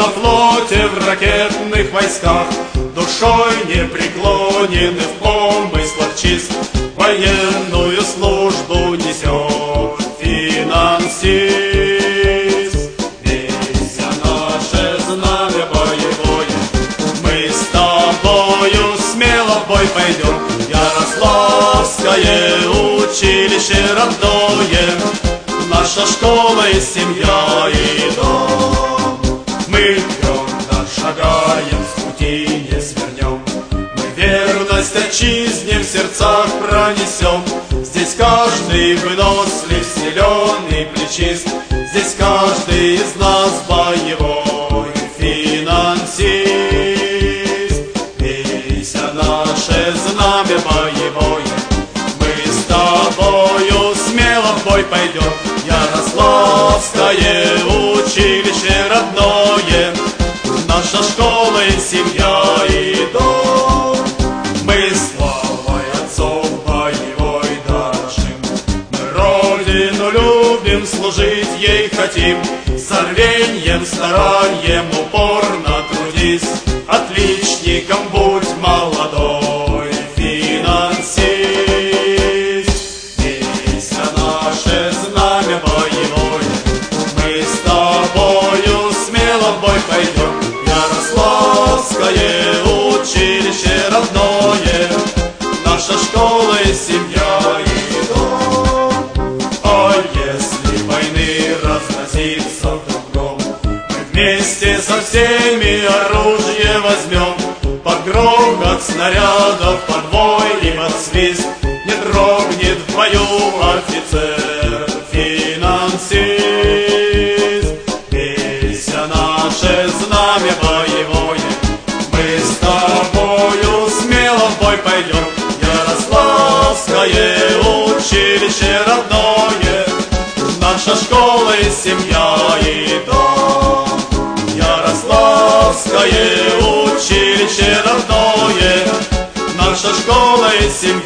во флоте, в ракетных войсках, душой непреклонен и в помыслах чист, военную службу несет финансист. Веся наше знамя боевое, мы с тобою смело в бой пойдем. Ярославское училище родное, наша школа и семья и дом. Мы твердо шагаем, с пути не свернем, мы верность отчизне в сердцах пронесем. Здесь каждый вынослив, силен и плечист, здесь каждый из нас боевой финансист. Веся наше знамя боевое, мы с тобою смело в бой пойдем. Ярославское училище родное, наша школа и семья и дом. Мы славой отцов боевой дорожим, мы родину любим, служить ей хотим. С рвеньем, старанием упорно трудись, отличником будь молодой финансист. Веся наше знамя боевое, мы с тобою смело в бой пойдем. Ярославское училище родное, наша школа и семья и дом. А если войны разносится кругом, мы вместе со всеми оружие возьмем. Под грохот снарядов, под вой и под свист не дрогнет в бою офицер финансист. Веся наше знамя боевое, мы с тобою смело в бой пойдем. Ярославское училище родное, наша школа и семья и дом. Ярославское училище родное, наша школа и семья.